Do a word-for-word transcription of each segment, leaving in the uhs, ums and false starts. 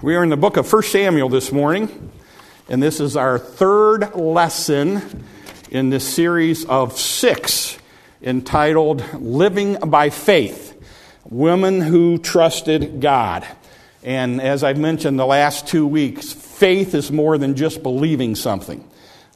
We are in the book of First Samuel this morning, and this is our third lesson in this series of six entitled Living by Faith, Women Who Trusted God. And as I've mentioned the last two weeks, faith is more than just believing something.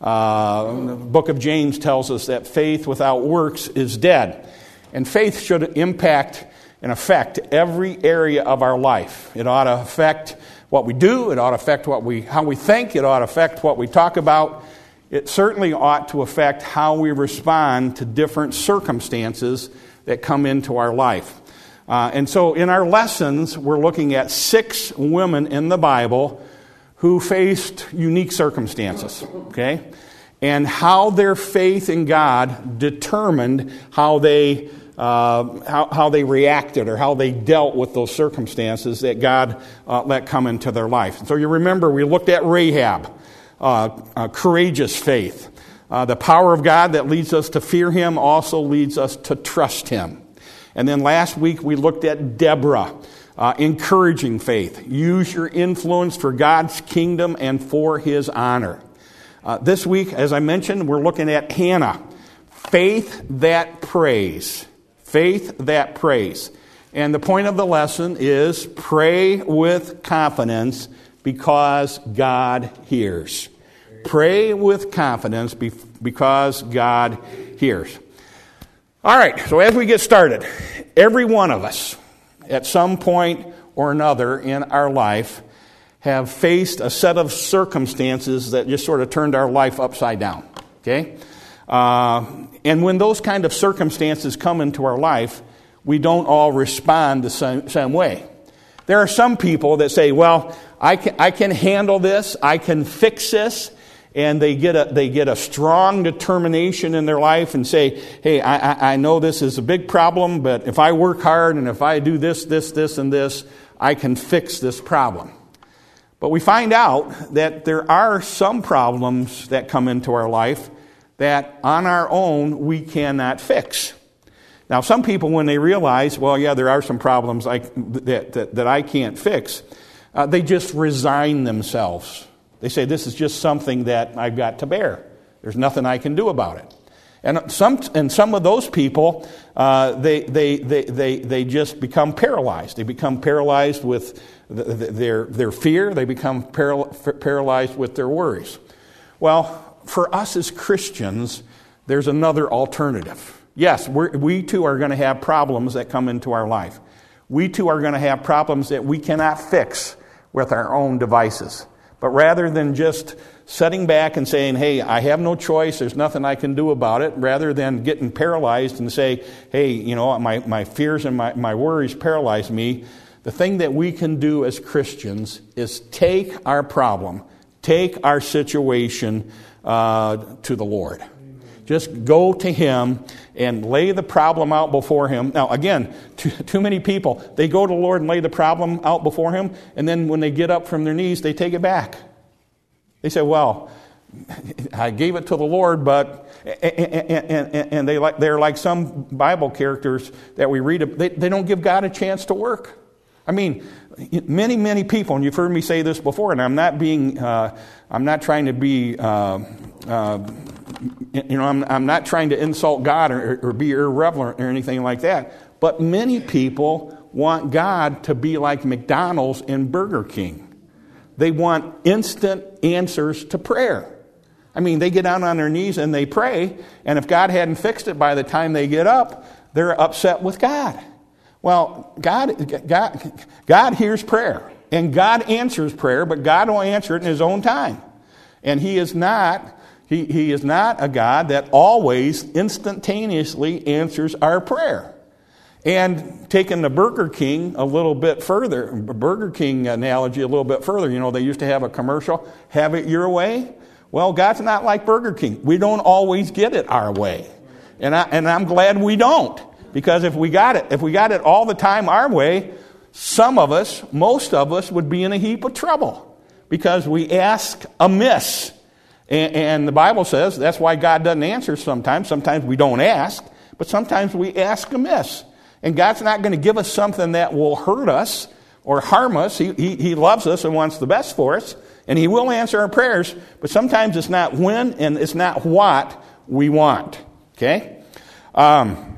Uh, the book of James tells us that faith without works is dead. And faith should impact and affect every area of our life. It ought to affect what we do. It ought to affect what we, how we think. It ought to affect what we talk about. It certainly ought to affect how we respond to different circumstances that come into our life. Uh, and so in our lessons, we're looking at six women in the Bible who faced unique circumstances, okay? And how their faith in God determined how they Uh, how, how they reacted or how they dealt with those circumstances that God uh, let come into their life. So you remember we looked at Rahab, uh, uh, courageous faith. Uh, the power of God that leads us to fear Him also leads us to trust Him. And then last week we looked at Deborah, uh, encouraging faith. Use your influence for God's kingdom and for His honor. Uh, this week, as I mentioned, we're looking at Hannah, faith that prays. Faith that prays. And the point of the lesson is pray with confidence because God hears. Pray with confidence because God hears. All right, so as we get started, every one of us at some point or another in our life have faced a set of circumstances that just sort of turned our life upside down. Okay? Uh, and when those kind of circumstances come into our life, we don't all respond the same, same way. There are some people that say, well, I can, I can handle this, I can fix this, and they get a, they get a strong determination in their life and say, hey, I, I know this is a big problem, but if I work hard and if I do this, this, this, and this, I can fix this problem. But we find out that there are some problems that come into our life that on our own we cannot fix. Now, some people, when they realize, well, yeah, there are some problems I, that, that, that I can't fix, uh, they just resign themselves. They say, this is just something that I've got to bear. There's nothing I can do about it. And some and some of those people, uh, they, they, they, they, they just become paralyzed. They become paralyzed with the, the, their, their fear. They become paral- paralyzed with their worries. Well, for us as Christians, there's another alternative. Yes, we're, we too are going to have problems that come into our life. We too are going to have problems that we cannot fix with our own devices. But rather than just sitting back and saying, hey, I have no choice, there's nothing I can do about it, rather than getting paralyzed and say, hey, you know, my, my fears and my, my worries paralyze me, the thing that we can do as Christians is take our problem, take our situation uh, to the Lord. Just go to Him and lay the problem out before Him. Now, again, too, too many people, they go to the Lord and lay the problem out before Him, and then when they get up from their knees, they take it back. They say, well, I gave it to the Lord, but... And, and, and they like, they're like some Bible characters that we read, they, they don't give God a chance to work. I mean, many, many people, and you've heard me say this before, and I'm not being, uh, I'm not trying to be... Uh, uh, You know, I'm, I'm not trying to insult God or, or be irreverent or anything like that. But many people want God to be like McDonald's and Burger King. They want instant answers to prayer. I mean, they get down on their knees and they pray, and if God hadn't fixed it by the time they get up, they're upset with God. Well, God, God, God hears prayer, and God answers prayer, but God will answer it in His own time. And He is not... He, he is not a God that always instantaneously answers our prayer. And taking the Burger King a little bit further, Burger King analogy a little bit further, you know, they used to have a commercial, have it your way. Well, God's not like Burger King. We don't always get it our way. And, I, and I'm glad we don't. Because if we got it, if we got it all the time our way, some of us, most of us would be in a heap of trouble. Because we ask amiss. And the Bible says that's why God doesn't answer sometimes. Sometimes we don't ask, but sometimes we ask amiss. And God's not going to give us something that will hurt us or harm us. He, he, he loves us and wants the best for us, and He will answer our prayers, but sometimes it's not when and it's not what we want. Okay? Um,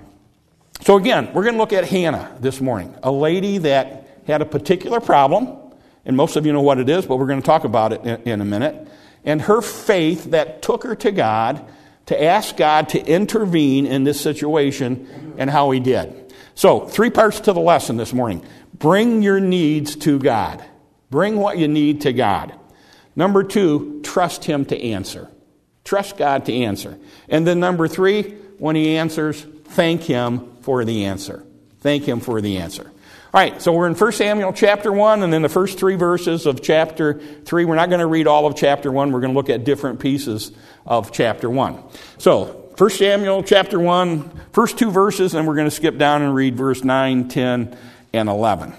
so again, we're going to look at Hannah this morning, a lady that had a particular problem, and most of you know what it is, but we're going to talk about it in, in a minute, and her faith that took her to God to ask God to intervene in this situation, and how He did. So, three parts to the lesson this morning. Bring your needs to God. Bring what you need to God. Number two, trust Him to answer. Trust God to answer. And then number three, when He answers, thank Him for the answer. Thank Him for the answer. All right, so we're in First Samuel chapter one, and then the first three verses of chapter three. We're not going to read all of chapter one. We're going to look at different pieces of chapter one. So, First Samuel chapter one, first two verses, and we're going to skip down and read verse nine, ten, and eleven.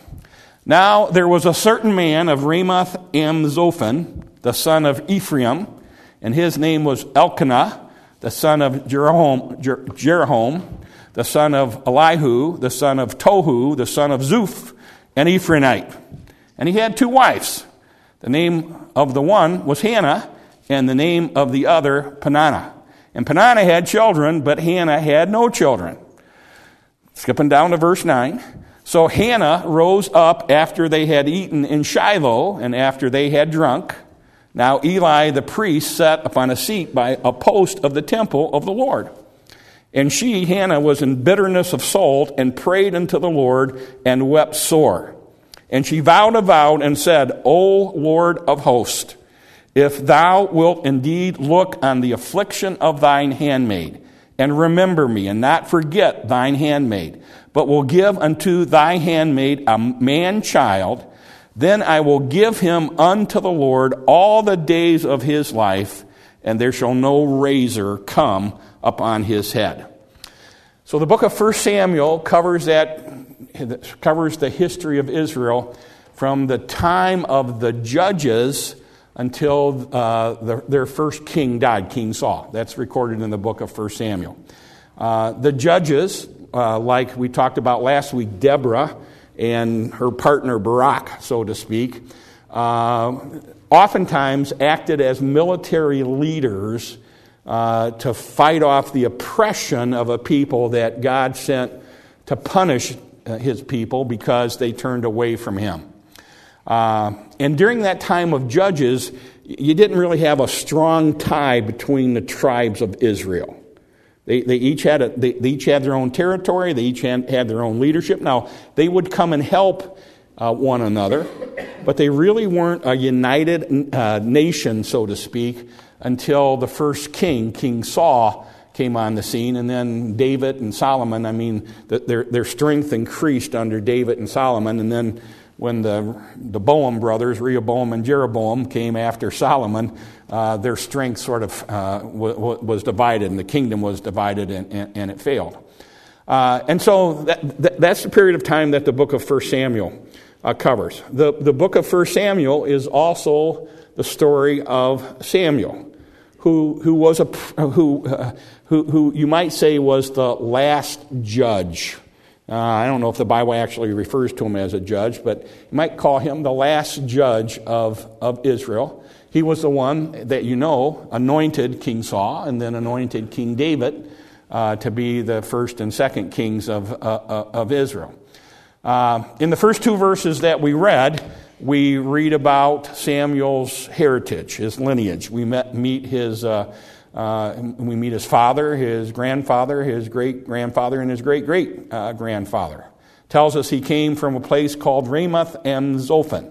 Now there was a certain man of Ramoth-am-Zophim, the son of Ephraim, and his name was Elkanah, the son of Jeroham, Jer- Jeroham, the son of Elihu, the son of Tohu, the son of Zuph, an Ephraimite. And he had two wives. The name of the one was Hannah, and the name of the other Peninnah. And Peninnah had children, but Hannah had no children. Skipping down to verse nine. So Hannah rose up after they had eaten in Shiloh, and after they had drunk. Now Eli the priest sat upon a seat by a post of the temple of the Lord. And she, Hannah, was in bitterness of soul, and prayed unto the Lord, and wept sore. And she vowed a vow, and said, O Lord of hosts, if thou wilt indeed look on the affliction of thine handmaid, and remember me, and not forget thine handmaid, but will give unto thy handmaid a man-child, then I will give him unto the Lord all the days of his life, and there shall no razor come upon his head. So the book of First Samuel covers that covers the history of Israel from the time of the judges until uh, the, their first king died, King Saul. That's recorded in the book of First Samuel. Uh, the judges, uh, like we talked about last week, Deborah and her partner Barak, so to speak, uh, oftentimes acted as military leaders uh, to fight off the oppression of a people that God sent to punish uh, His people because they turned away from Him. Uh, and during that time of judges, you didn't really have a strong tie between the tribes of Israel. They, they each had a, they, they each had their own territory. They each had, had their own leadership. Now, they would come and help uh, one another, but they really weren't a united uh, nation, so to speak, until the first king, King Saul, came on the scene, and then David and Solomon. I mean, the, their their strength increased under David and Solomon, and then when the the Boam brothers, Rehoboam and Jeroboam, came after Solomon, uh, their strength sort of uh, w- w- was divided, and the kingdom was divided, and, and, and it failed. Uh, and so that, that, that's the period of time that the book of First Samuel uh, covers. The, the book of First Samuel is also the story of Samuel, who who was a who uh, who who you might say was the last judge. Uh, I don't know if the Bible actually refers to him as a judge, but you might call him the last judge of, of Israel. He was the one that you know anointed King Saul and then anointed King David uh, to be the first and second kings of, uh, of Israel. Uh, in the first two verses that we read, we read about Samuel's heritage, his lineage. We met, meet his... Uh, Uh, we meet his father, his grandfather, his great-grandfather, and his great-great-grandfather. Uh, Tells us he came from a place called Ramoth-am-Zophim.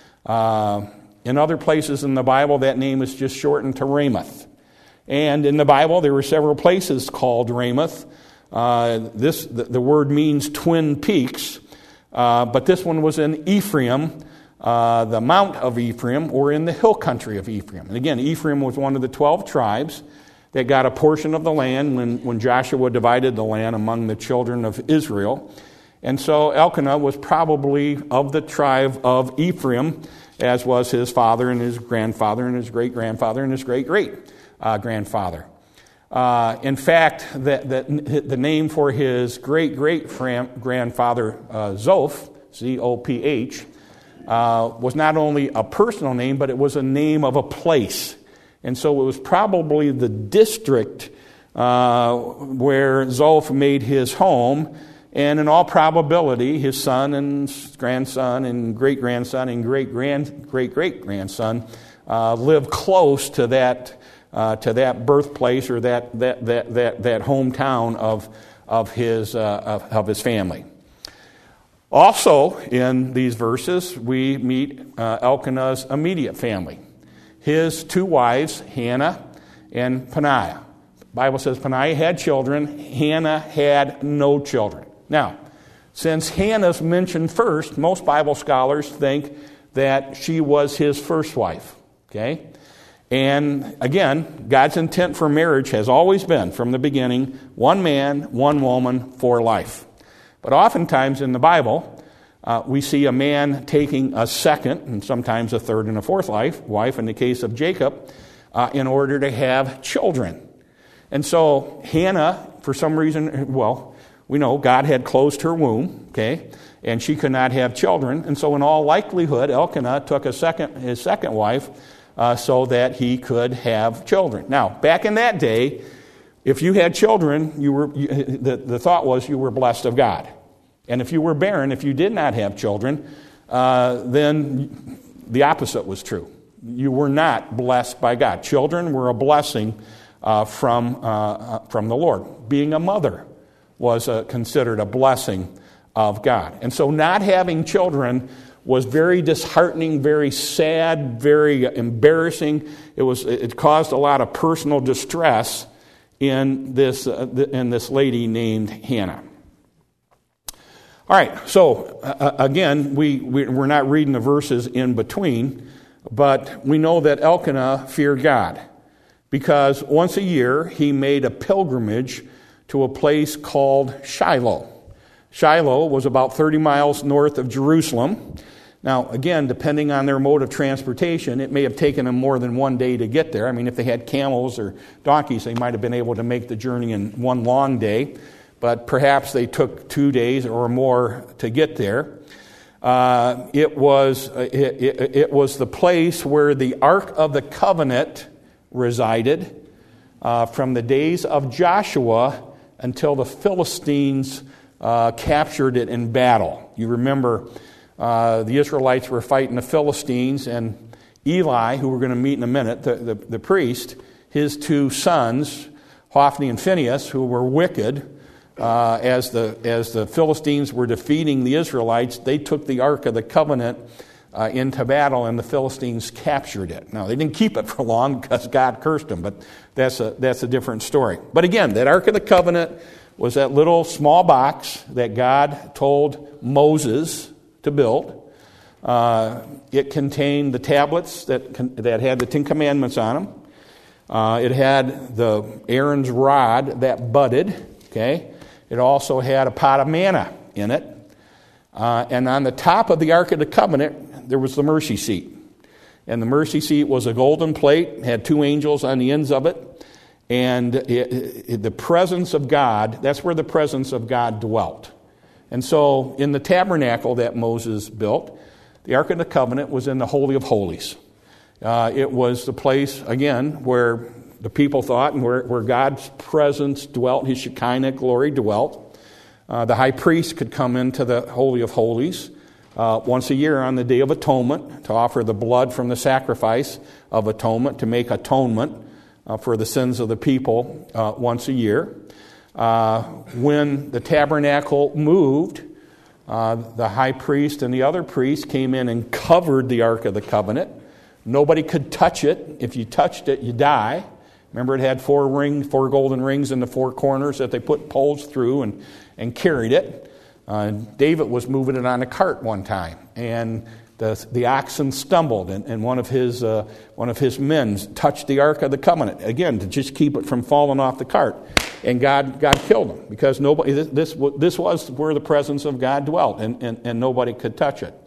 Uh, in other places in the Bible, that name is just shortened to Ramoth. And in the Bible, there were several places called Ramoth. Uh, this the, the word means twin peaks, uh, but this one was in Ephraim, uh, the Mount of Ephraim, or in the hill country of Ephraim. And again, Ephraim was one of the twelve tribes that got a portion of the land when, when Joshua divided the land among the children of Israel. And so Elkanah was probably of the tribe of Ephraim, as was his father and his grandfather and his great-grandfather and his great-great-grandfather. Uh, in fact, the, the, the name for his great-great-grandfather, uh, Zoph, Z O P H, uh, was not only a personal name, but it was a name of a place. And so it was probably the district uh, where Zoph made his home. And in all probability, his son and grandson and great-grandson and great-grand, great-great-grandson uh, lived close to that uh, to that birthplace or that that that that, that hometown of of his uh, of, of his family. Also, in these verses, we meet uh, Elkanah's immediate family, his two wives, Hannah and Peninnah. The Bible says Peninnah had children, Hannah had no children. Now, since Hannah's mentioned first, most Bible scholars think that she was his first wife. Okay? And again, God's intent for marriage has always been, from the beginning, one man, one woman for life. But oftentimes in the Bible, uh, we see a man taking a second, and sometimes a third and a fourth life, wife in the case of Jacob, uh, in order to have children. And so Hannah, for some reason, well, we know God had closed her womb, okay, and she could not have children. And so in all likelihood, Elkanah took a second, his second wife uh, so that he could have children. Now, back in that day, if you had children, you were you, the, the thought was you were blessed of God. And if you were barren, if you did not have children, uh, then the opposite was true. You were not blessed by God. Children were a blessing uh, from, uh, from the Lord. Being a mother was uh, considered a blessing of God. And so not having children was very disheartening, very sad, very embarrassing. It was it caused a lot of personal distress in this uh, in this lady named Hannah. All right, so uh, again, we, we we're not reading the verses in between, but we know that Elkanah feared God because once a year he made a pilgrimage to a place called Shiloh. Shiloh was about thirty miles north of Jerusalem. Now, again, depending on their mode of transportation, it may have taken them more than one day to get there. I mean, if they had camels or donkeys, they might have been able to make the journey in one long day, but perhaps they took two days or more to get there. Uh, it was it, it, it was the place where the Ark of the Covenant resided uh, from the days of Joshua until the Philistines uh, captured it in battle. You remember uh, the Israelites were fighting the Philistines, and Eli, who we're going to meet in a minute, the, the, the priest, his two sons, Hophni and Phinehas, who were wicked, uh, as the as the Philistines were defeating the Israelites, they took the Ark of the Covenant uh, into battle, and the Philistines captured it. Now, they didn't keep it for long because God cursed them, but that's a that's a different story. But again, that Ark of the Covenant was that little small box that God told Moses to build. Uh, it contained the tablets that that had the Ten Commandments on them. Uh, it had the Aaron's rod that budded. Okay, it also had a pot of manna in it, uh, and on the top of the Ark of the Covenant there was the mercy seat, and the mercy seat was a golden plate, had two angels on the ends of it, and it, it, the presence of God. That's where the presence of God dwelt. And so, in the tabernacle that Moses built, the Ark of the Covenant was in the Holy of Holies. Uh, it was the place, again, where the people thought and where, where God's presence dwelt, his Shekinah glory dwelt. Uh, the high priest could come into the Holy of Holies uh, once a year on the Day of Atonement to offer the blood from the sacrifice of atonement, to make atonement uh, for the sins of the people uh, once a year. Uh, when the tabernacle moved, uh, the high priest and the other priests came in and covered the Ark of the Covenant. Nobody could touch it. If you touched it, you die. Remember, it had four rings, four golden rings in the four corners that they put poles through and, and carried it. Uh, David was moving it on a cart one time, and the the oxen stumbled, and, and one of his uh, one of his men touched the Ark of the Covenant again to just keep it from falling off the cart, and God God killed him because nobody this this, this was where the presence of God dwelt, and, and, and nobody could touch it.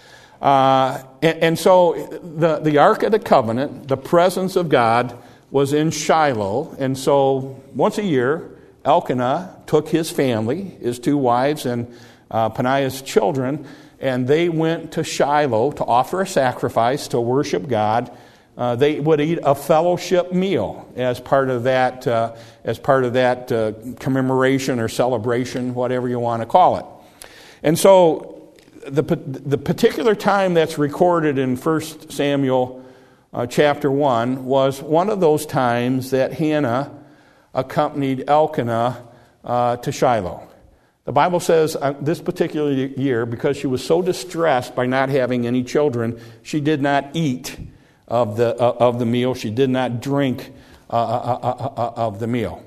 Uh, and, and so the the Ark of the Covenant, the presence of God, was in Shiloh, and so once a year, Elkanah took his family, his two wives, and uh, Peninnah's children, and they went to Shiloh to offer a sacrifice to worship God, uh, they would eat a fellowship meal as part of that, uh, as part of that uh, commemoration or celebration, whatever you want to call it. And so the the particular time that's recorded in First Samuel uh, chapter one was one of those times that Hannah accompanied Elkanah uh, to Shiloh. The Bible says uh, this particular year, because she was so distressed by not having any children, she did not eat of the uh, of the meal. She did not drink uh, uh, uh, uh, of the meal.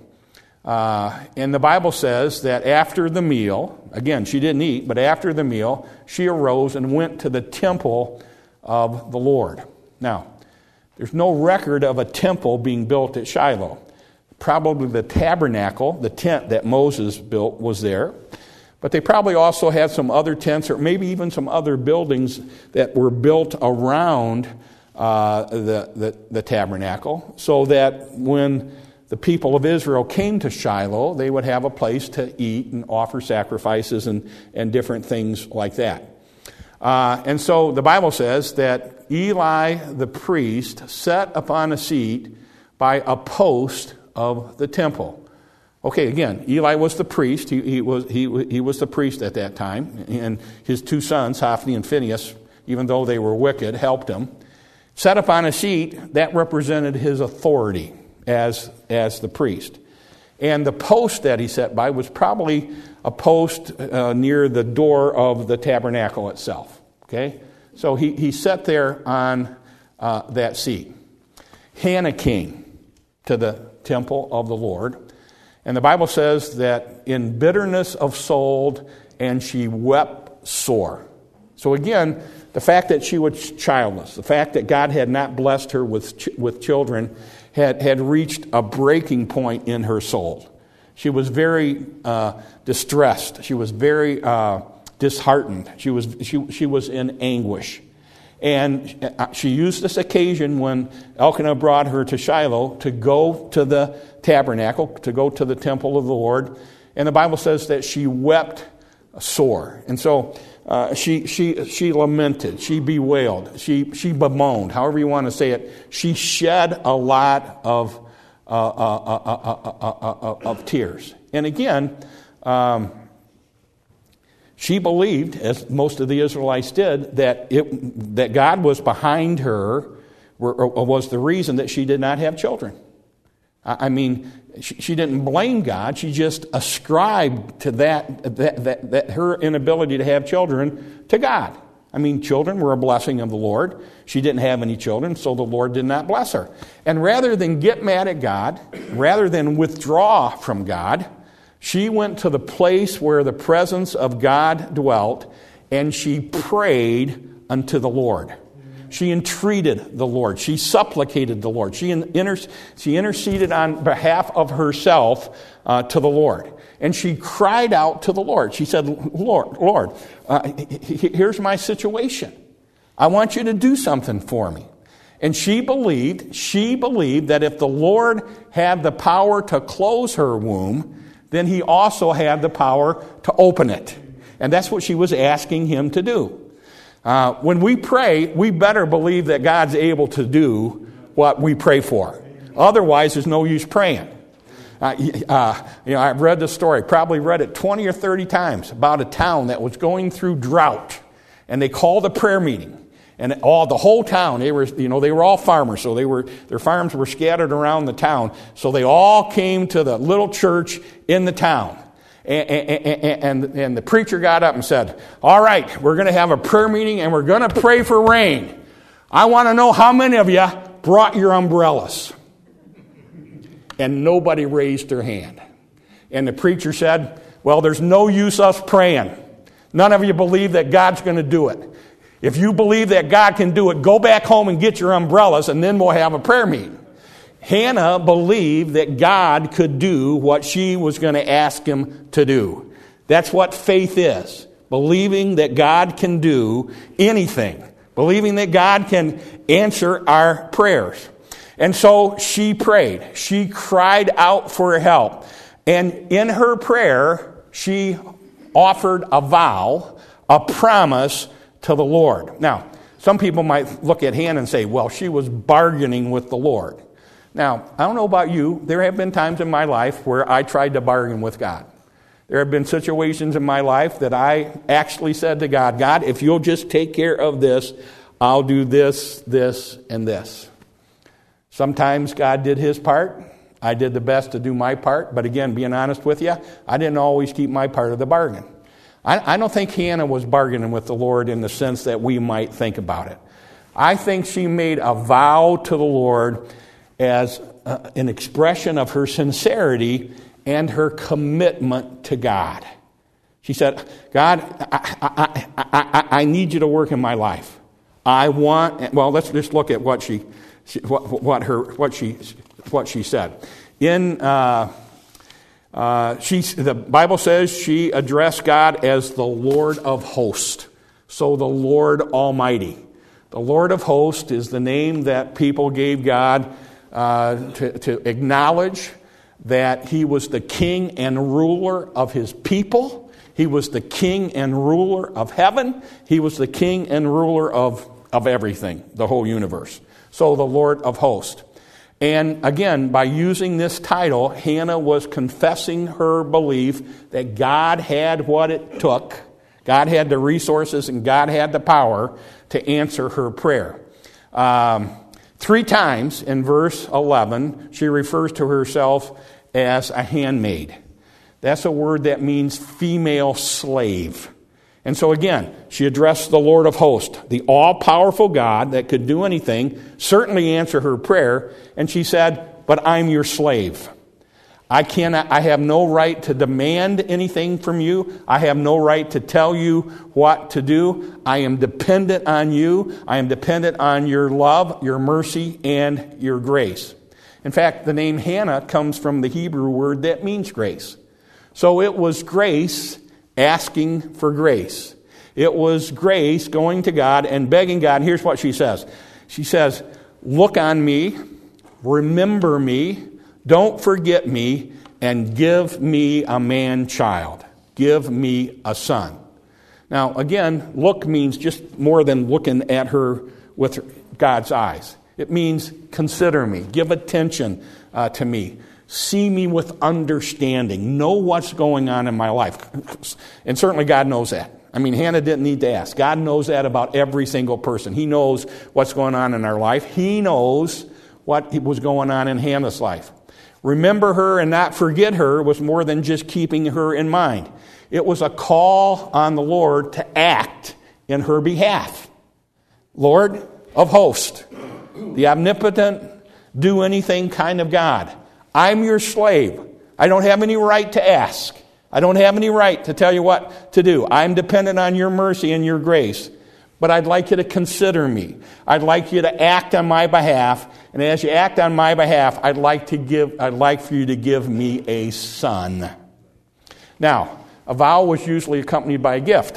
Uh, and the Bible says that after the meal, again, she didn't eat, but after the meal, she arose and went to the temple of the Lord. Now, there's no record of a temple being built at Shiloh. Probably the tabernacle, the tent that Moses built, was there. But they probably also had some other tents or maybe even some other buildings that were built around uh, the, the, the tabernacle, so that when the people of Israel came to Shiloh, they would have a place to eat and offer sacrifices and, and different things like that. Uh, and so the Bible says that Eli the priest sat upon a seat by a post of the temple. Okay, again, Eli was the priest. He, he was he he was the priest at that time, and his two sons, Hophni and Phinehas, even though they were wicked, helped him. Sat upon a seat that represented his authority as as the priest, and the post that he sat by was probably a post uh, near the door of the tabernacle itself. Okay, so he he sat there on uh, that seat. Hannah came to the temple of the Lord, and the Bible says that in bitterness of soul, and she wept sore. So again, the fact that she was childless, the fact that God had not blessed her with ch- with children, had had reached a breaking point in her soul. She was very uh, distressed. She was very uh, disheartened. She was she she was in anguish. And she used this occasion when Elkanah brought her to Shiloh to go to the tabernacle, to go to the temple of the Lord. And the Bible says that she wept sore. And so uh, she she she lamented, she bewailed, she she bemoaned, however you want to say it. She shed a lot of uh, uh, uh, uh, uh, uh, uh, of tears. And again, um, she believed, as most of the Israelites did, that it that God was behind her, or was the reason that she did not have children. I mean, she, she didn't blame God. She just ascribed to that, that that that her inability to have children to God. I mean, children were a blessing of the Lord. She didn't have any children, so the Lord did not bless her. And rather than get mad at God, rather than withdraw from God, she went to the place where the presence of God dwelt, and she prayed unto the Lord. She entreated the Lord. She supplicated the Lord. She, inter- she interceded on behalf of herself uh, to the Lord. And she cried out to the Lord. She said, Lord, Lord, uh, here's my situation. I want you to do something for me. And she believed, she believed that if the Lord had the power to close her womb, then he also had the power to open it. And that's what she was asking him to do. Uh, when we pray, we better believe that God's able to do what we pray for. Otherwise, there's no use praying. Uh, uh, you know, I've read the story, probably read it twenty or thirty times, about a town that was going through drought. And they called a prayer meeting. And all the whole town, they were, you know, they were all farmers, so they were their farms were scattered around the town. So they all came to the little church in the town. And, and, and, and the preacher got up and said, all right, we're going to have a prayer meeting and we're going to pray for rain. I want to know how many of you brought your umbrellas. And nobody raised their hand. And the preacher said, well, there's no use us praying. None of you believe that God's going to do it. If you believe that God can do it, go back home and get your umbrellas, and then we'll have a prayer meeting. Hannah believed that God could do what she was going to ask him to do. That's what faith is. Believing that God can do anything. Believing that God can answer our prayers. And so she prayed. She cried out for help. And in her prayer, she offered a vow, a promise to the Lord. Now, some people might look at Hannah and say, well, she was bargaining with the Lord. Now, I don't know about you. There have been times in my life where I tried to bargain with God. There have been situations in my life that I actually said to God, God, if you'll just take care of this, I'll do this, this, and this. Sometimes God did His part. I did the best to do my part. But again, being honest with you, I didn't always keep my part of the bargain. I, I don't think Hannah was bargaining with the Lord in the sense that we might think about it. I think she made a vow to the Lord as uh, an expression of her sincerity and her commitment to God. She said, God, I, I, I, I, I need you to work in my life. I want, well, let's just look at what she, what, what her, what she, what she said. In, uh, uh, she, the Bible says she addressed God as the Lord of hosts. So the Lord Almighty. The Lord of hosts is the name that people gave God uh, to, to acknowledge that He was the king and ruler of His people. He was the king and ruler of heaven. He was the king and ruler of, of everything, the whole universe. So the Lord of hosts. And again, by using this title, Hannah was confessing her belief that God had what it took. God had the resources and God had the power to answer her prayer. Um, three times in verse eleven, she refers to herself as a handmaid. That's a word that means female slave. And so again, she addressed the Lord of hosts, the all-powerful God that could do anything, certainly answer her prayer. And she said, but I'm your slave. I cannot, I have no right to demand anything from you. I have no right to tell you what to do. I am dependent on you. I am dependent on your love, your mercy, and your grace. In fact, the name Hannah comes from the Hebrew word that means grace. So it was grace asking for grace. It was grace going to God and begging God. Here's what she says. She says, look on me, remember me, don't forget me, and give me a man-child. Give me a son. Now, again, look means just more than looking at her with God's eyes. It means consider me, give attention uh, to me. See me with understanding. Know what's going on in my life. And certainly God knows that. I mean, Hannah didn't need to ask. God knows that about every single person. He knows what's going on in our life. He knows what was going on in Hannah's life. Remember her and not forget her was more than just keeping her in mind. It was a call on the Lord to act in her behalf. Lord of hosts, the omnipotent, do anything kind of God. I'm your slave. I don't have any right to ask. I don't have any right to tell you what to do. I'm dependent on your mercy and your grace. But I'd like you to consider me. I'd like you to act on my behalf. And as you act on my behalf, I'd like to give, I'd like for you to give me a son. Now, a vow was usually accompanied by a gift.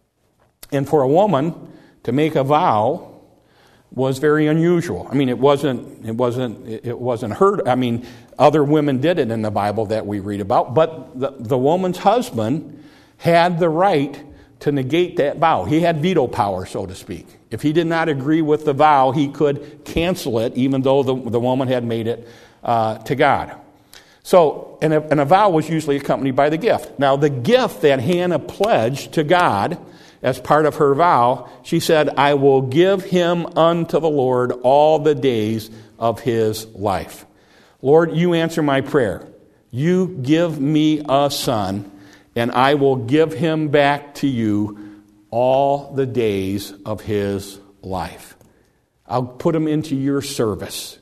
And for a woman to make a vow was very unusual. I mean, it wasn't, it wasn't, it wasn't heard. I mean, other women did it in the Bible that we read about, but the, the woman's husband had the right to negate that vow. He had veto power, so to speak. If he did not agree with the vow, he could cancel it, even though the, the woman had made it uh, to God. So, and a, and a vow was usually accompanied by the gift. Now, the gift that Hannah pledged to God as part of her vow, she said, I will give him unto the Lord all the days of his life. Lord, you answer my prayer. You give me a son, and I will give him back to you all the days of his life. I'll put him into your service.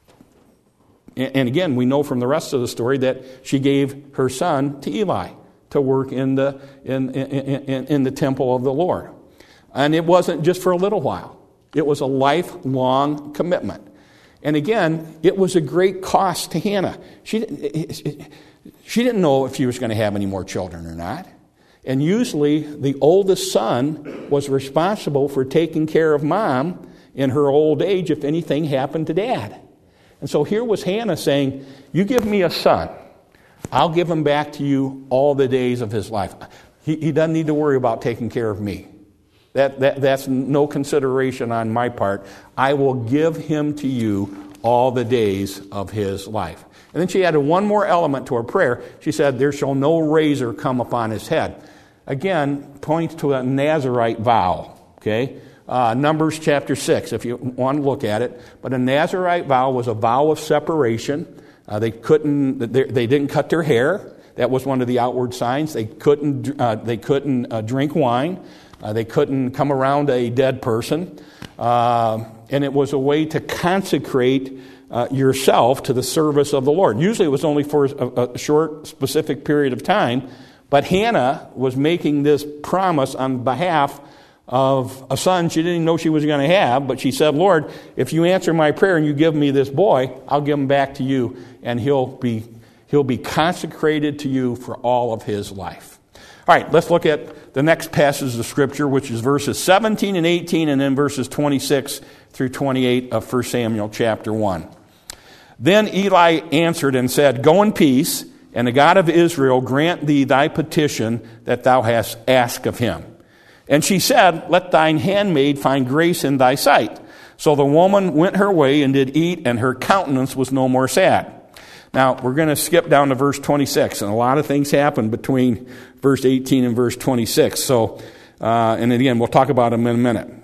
And again, we know from the rest of the story that she gave her son to Eli to work in the in, in, in, in the temple of the Lord. And it wasn't just for a little while. It was a lifelong commitment. And again, it was a great cost to Hannah. She didn't, she didn't know if she was going to have any more children or not. And usually the oldest son was responsible for taking care of mom in her old age if anything happened to dad. And so here was Hannah saying, you give me a son, I'll give him back to you all the days of his life. he, he doesn't need to worry about taking care of me. That, that That's no consideration on my part. I will give him to you all the days of his life. And then she added one more element to her prayer. She said, there shall no razor come upon his head. Again, points to a Nazirite vow. Okay, uh, Numbers chapter six, if you want to look at it. But a Nazirite vow was a vow of separation. Uh, they couldn't, they, they didn't cut their hair. That was one of the outward signs. They couldn't, uh, they couldn't uh, drink wine. Uh, they couldn't come around a dead person. Uh, and it was a way to consecrate uh, yourself to the service of the Lord. Usually it was only for a, a short, specific period of time. But Hannah was making this promise on behalf of a son she didn't know she was going to have. But she said, Lord, if you answer my prayer and you give me this boy, I'll give him back to you. And he'll be, he'll be consecrated to you for all of his life. All right, let's look at the next passage of Scripture, which is verses seventeen and eighteen, and then verses twenty-six through twenty-eight of First Samuel chapter one. Then Eli answered and said, Go in peace, and the God of Israel grant thee thy petition that thou hast asked of him. And she said, Let thine handmaid find grace in thy sight. So the woman went her way and did eat, and her countenance was no more sad. Now, we're going to skip down to verse twenty-six, and a lot of things happen between verse eighteen and verse twenty-six. So, uh, and again, we'll talk about them in a minute.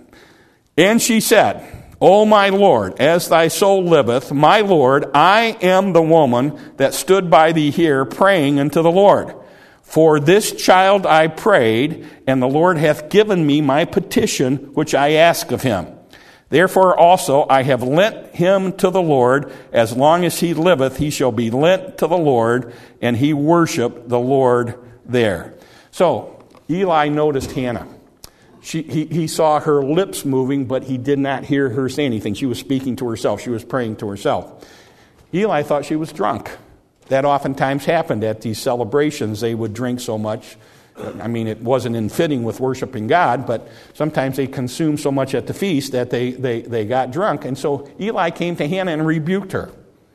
And she said, O my Lord, as thy soul liveth, my Lord, I am the woman that stood by thee here praying unto the Lord. For this child I prayed, and the Lord hath given me my petition which I ask of him. Therefore also I have lent him to the Lord. As long as he liveth, he shall be lent to the Lord. And he worshiped the Lord there. So Eli noticed Hannah. She, he, he saw her lips moving, but he did not hear her say anything. She was speaking to herself. She was praying to herself. Eli thought she was drunk. That oftentimes happened at these celebrations. They would drink so much. I mean, it wasn't in fitting with worshiping God, but sometimes they consumed so much at the feast that they, they, they got drunk. And so Eli came to Hannah and rebuked her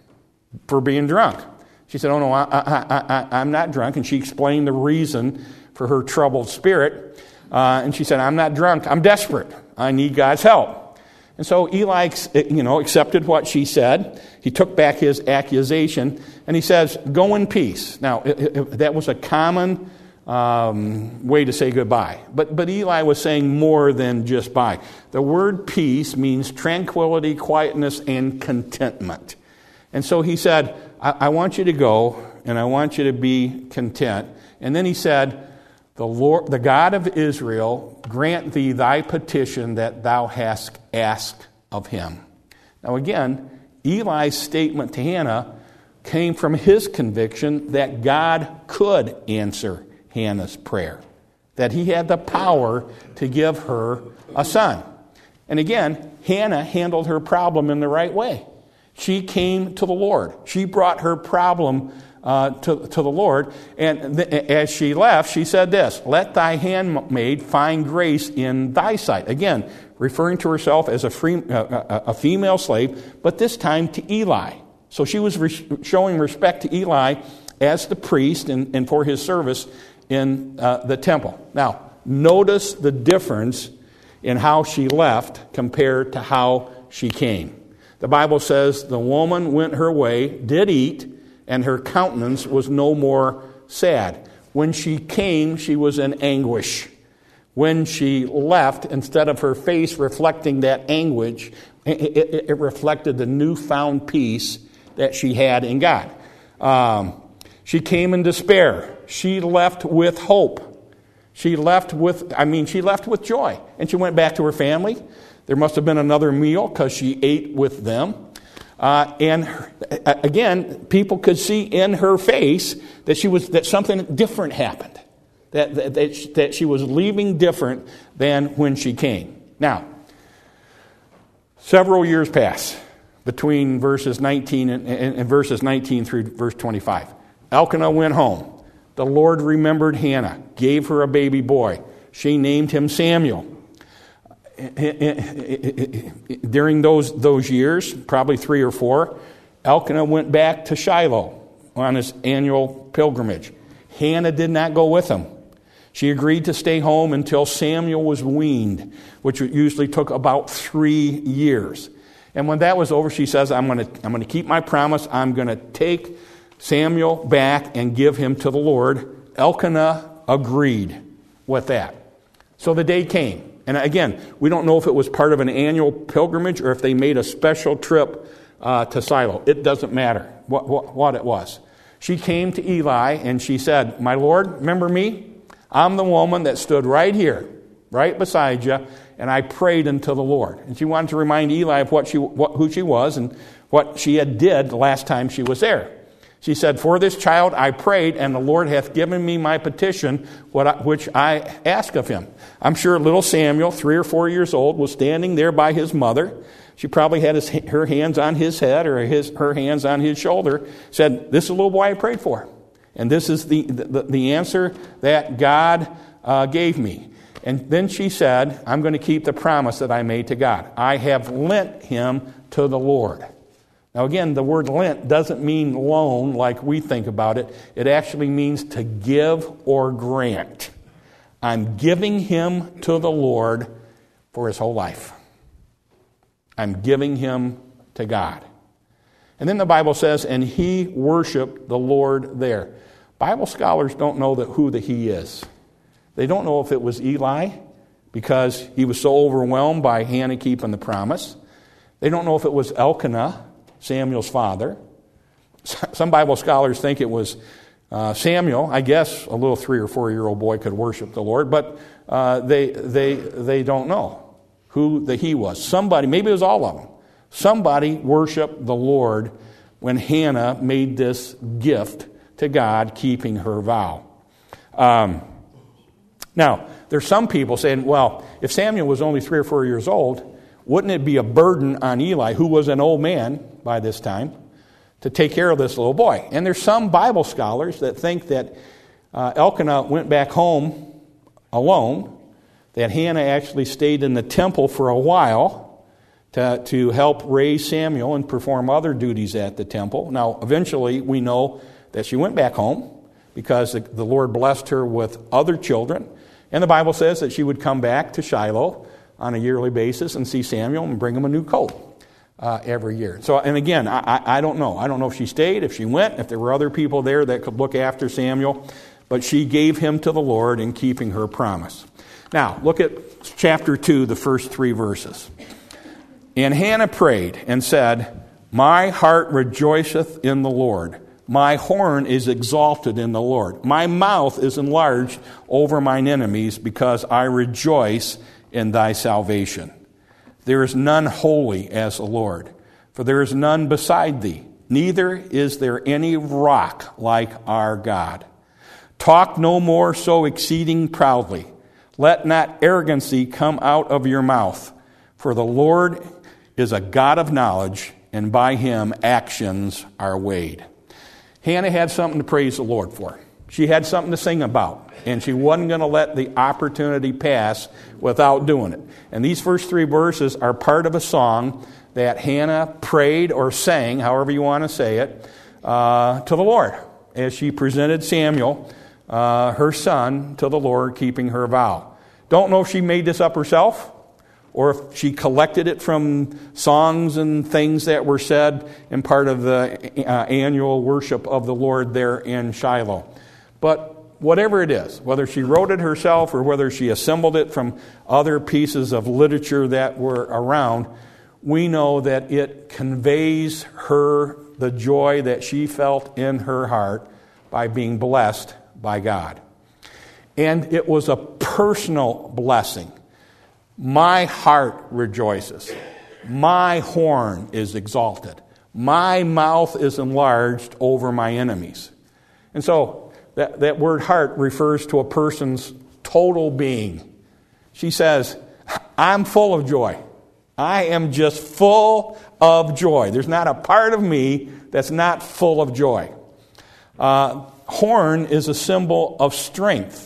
for being drunk. She said, oh, no, I, I, I, I'm not drunk. And she explained the reason for her troubled spirit. Uh, and she said, I'm not drunk. I'm desperate. I need God's help. And so Eli, you know, accepted what she said. He took back his accusation, and he says, go in peace. Now, it, it, that was a common um, way to say goodbye. But, but Eli was saying more than just bye. The word peace means tranquility, quietness, and contentment. And so he said, I, I want you to go, and I want you to be content. And then he said, The Lord, the God of Israel, grant thee thy petition that thou hast asked of him. Now again, Eli's statement to Hannah came from his conviction that God could answer Hannah's prayer, that he had the power to give her a son. And again, Hannah handled her problem in the right way. She came to the Lord. She brought her problem Uh, to, to the Lord. And th- as she left, she said this, let thy handmaid find grace in thy sight. Again, referring to herself as a, free, uh, a female slave, but this time to Eli. So she was re- showing respect to Eli as the priest and, and for his service in uh, the temple. Now, notice the difference in how she left compared to how she came. The Bible says the woman went her way, did eat, and her countenance was no more sad. When she came, she was in anguish. When she left, instead of her face reflecting that anguish, it, it, it reflected the newfound peace that she had in God. Um, she came in despair. She left with hope. She left with, I mean, she left with joy. And she went back to her family. There must have been another meal because she ate with them. Uh, and her, again, people could see in her face that she was that something different happened, that that, that, she, that she was leaving different than when she came. Now, several years pass between verses nineteen and, and, and verses nineteen through verse twenty-five. Elkanah went home. The Lord remembered Hannah, gave her a baby boy. She named him Samuel. During those those years, probably three or four, Elkanah went back to Shiloh on his annual pilgrimage. Hannah did not go with him. She agreed to stay home until Samuel was weaned, which usually took about three years. And when that was over, she says, I'm going to I'm going to keep my promise. I'm going to take Samuel back and give him to the Lord. Elkanah agreed with that. So the day came. And again, we don't know if it was part of an annual pilgrimage or if they made a special trip uh, to Shiloh. It doesn't matter what, what, what it was. She came to Eli and she said, my Lord, remember me? I'm the woman that stood right here, right beside you, and I prayed unto the Lord. And she wanted to remind Eli of what she, what, who she was and what she had did the last time she was there. She said, for this child I prayed, and the Lord hath given me my petition, what I, which I ask of him. I'm sure little Samuel, three or four years old, was standing there by his mother. She probably had his, her hands on his head or his, her hands on his shoulder, said, this is the little boy I prayed for. And this is the, the, the answer that God uh, gave me. And then she said, I'm going to keep the promise that I made to God. I have lent him to the Lord. Now again, the word lent doesn't mean loan like we think about it. It actually means to give or grant. I'm giving him to the Lord for his whole life. I'm giving him to God. And then the Bible says, and he worshiped the Lord there. Bible scholars don't know that who the he is. They don't know if it was Eli because he was so overwhelmed by Hannah keeping the promise. They don't know if it was Elkanah, Samuel's father. Some Bible scholars think it was uh, Samuel. I guess a little three or four year old boy could worship the Lord, but uh, they they they don't know who the he was. Somebody, maybe it was all of them. Somebody worshiped the Lord when Hannah made this gift to God, keeping her vow. Um, now, there's some people saying, well, if Samuel was only three or four years old, wouldn't it be a burden on Eli, who was an old man by this time, to take care of this little boy? And there's some Bible scholars that think that uh, Elkanah went back home alone, that Hannah actually stayed in the temple for a while to, to help raise Samuel and perform other duties at the temple. Now, eventually, we know that she went back home because the, the Lord blessed her with other children. And the Bible says that she would come back to Shiloh on a yearly basis and see Samuel and bring him a new coat uh, every year. So, and again, I, I don't know. I don't know if she stayed, if she went, if there were other people there that could look after Samuel. But she gave him to the Lord in keeping her promise. Now, look at chapter two, the first three verses. And Hannah prayed and said, my heart rejoiceth in the Lord. My horn is exalted in the Lord. My mouth is enlarged over mine enemies because I rejoice in thy salvation. There is none holy as the Lord, for there is none beside thee. Neither is there any rock like our God. Talk no more so exceeding proudly. Let not arrogancy come out of your mouth. For the Lord is a God of knowledge, and by him actions are weighed. Hannah had something to praise the Lord for. She had something to sing about, and she wasn't going to let the opportunity pass without doing it. And these first three verses are part of a song that Hannah prayed or sang, however you want to say it, uh, to the Lord as she presented Samuel, uh, her son, to the Lord, keeping her vow. Don't know if she made this up herself, or if she collected it from songs and things that were said in part of the uh, annual worship of the Lord there in Shiloh. But whatever it is, whether she wrote it herself or whether she assembled it from other pieces of literature that were around, we know that it conveys her the joy that she felt in her heart by being blessed by God. And it was a personal blessing. My heart rejoices. My horn is exalted. My mouth is enlarged over my enemies. And so that, that word heart refers to a person's total being. She says, I'm full of joy. I am just full of joy. There's not a part of me that's not full of joy. Uh, horn is a symbol of strength.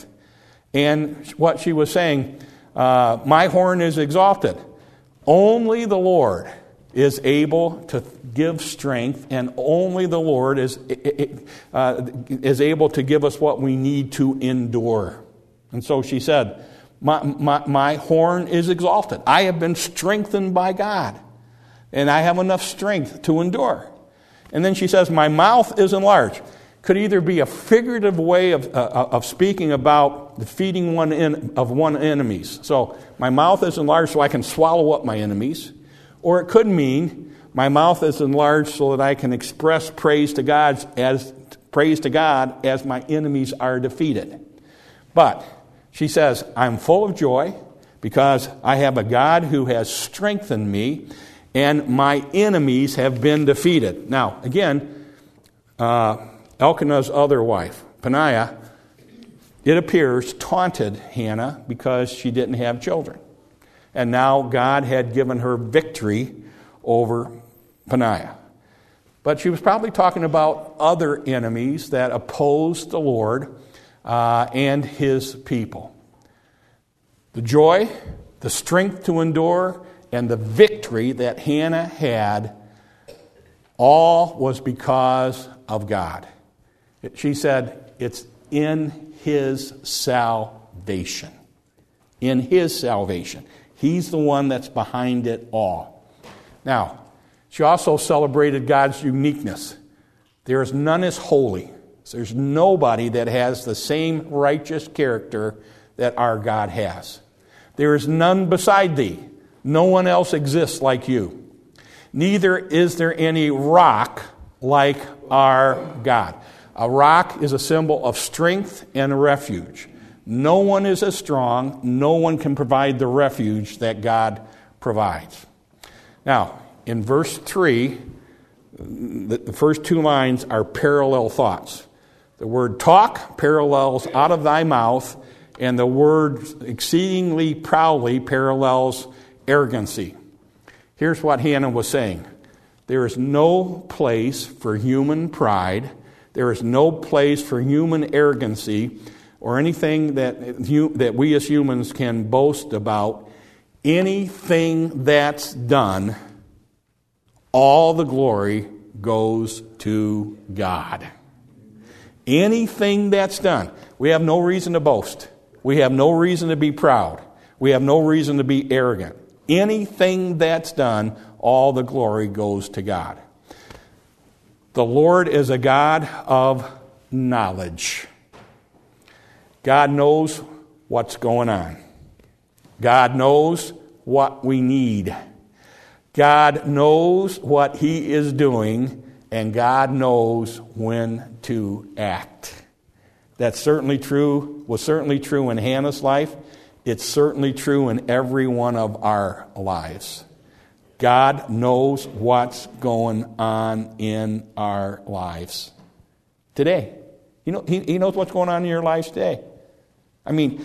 And what she was saying, Uh, my horn is exalted. Only the Lord is able to give strength, and only the Lord is uh, is able to give us what we need to endure. And so she said, my, my, my horn is exalted. I have been strengthened by God, and I have enough strength to endure. And then she says, my mouth is enlarged. Could either be a figurative way of, uh, of speaking about defeating one in, of one enemies. So my mouth is enlarged so I can swallow up my enemies. Or it could mean my mouth is enlarged so that I can express praise to God as praise to God as my enemies are defeated. But she says, I'm full of joy because I have a God who has strengthened me and my enemies have been defeated. Now, again, uh, Elkanah's other wife, Peninnah, it appears, taunted Hannah because she didn't have children. And now God had given her victory over Peninnah. But she was probably talking about other enemies that opposed the Lord uh, and His people. The joy, the strength to endure, and the victory that Hannah had, all was because of God. She said, it's in His salvation. In His salvation. He's the one that's behind it all. Now, she also celebrated God's uniqueness. There is none as holy. There's nobody that has the same righteous character that our God has. There is none beside thee. No one else exists like you. Neither is there any rock like our God. A rock is a symbol of strength and refuge. No one is as strong. No one can provide the refuge that God provides. Now, in verse three, the first two lines are parallel thoughts. The word talk parallels out of thy mouth, and the word exceedingly proudly parallels arrogancy. Here's what Hannah was saying. There is no place for human pride. There is no place for human arrogancy or anything that, that we as humans can boast about. Anything that's done, all the glory goes to God. Anything that's done. We have no reason to boast. We have no reason to be proud. We have no reason to be arrogant. Anything that's done, all the glory goes to God. The Lord is a God of knowledge. God knows what's going on. God knows what we need. God knows what He is doing, and God knows when to act. That's certainly true, was certainly true in Hannah's life. It's certainly true in every one of our lives. God knows what's going on in our lives today. You know, he, he knows what's going on in your lives today. I mean,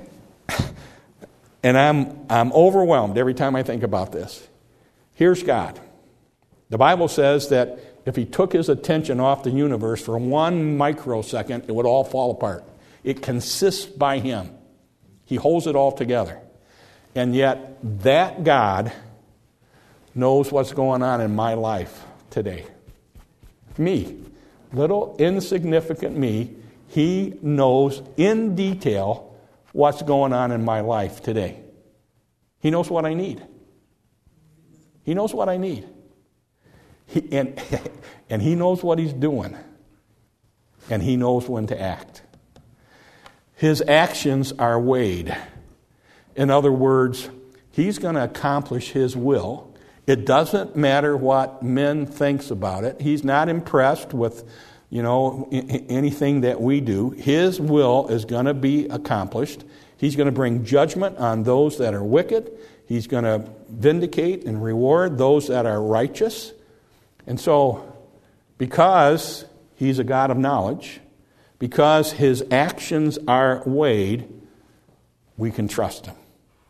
and I'm I'm overwhelmed every time I think about this. Here's God. The Bible says that if He took His attention off the universe for one microsecond, it would all fall apart. It consists by Him. He holds it all together. And yet, that God knows what's going on in my life today. Me, little insignificant me, He knows in detail what's going on in my life today. He knows what I need. He knows what I need. He, and, and He knows what He's doing. And He knows when to act. His actions are weighed. In other words, He's going to accomplish His will. It doesn't matter what men thinks about it. He's not impressed with, you know, anything that we do. His will is going to be accomplished. He's going to bring judgment on those that are wicked. He's going to vindicate and reward those that are righteous. And so, because He's a God of knowledge, because His actions are weighed, we can trust Him.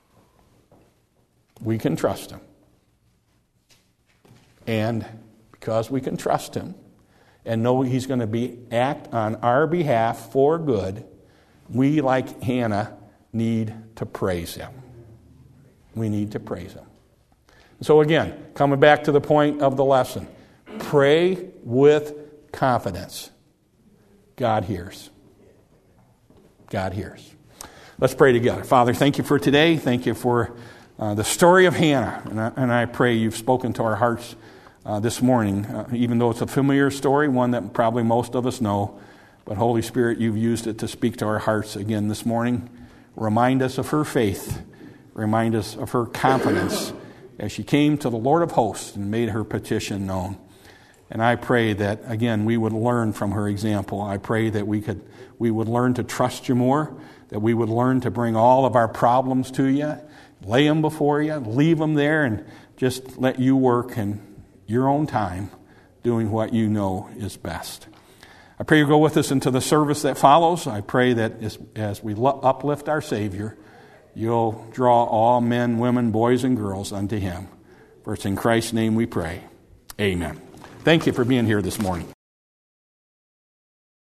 We can trust Him. And because we can trust Him and know He's going to be act on our behalf for good, we, like Hannah, need to praise Him. We need to praise Him. So again, coming back to the point of the lesson, pray with confidence. God hears. God hears. Let's pray together. Father, thank you for today. Thank you for uh, the story of Hannah. And I, and I pray you've spoken to our hearts uh, this morning, uh, even though it's a familiar story, one that probably most of us know. But Holy Spirit, you've used it to speak to our hearts again this morning. Remind us of her faith. Remind us of her confidence as she came to the Lord of hosts and made her petition known. And I pray that, again, we would learn from her example. I pray that we could we would learn to trust you more, that we would learn to bring all of our problems to you, lay them before you, leave them there, and just let you work in your own time, doing what you know is best. I pray you go with us into the service that follows. I pray that as, as we uplift our Savior, you'll draw all men, women, boys, and girls unto him. For it's in Christ's name we pray. Amen. Thank you for being here this morning.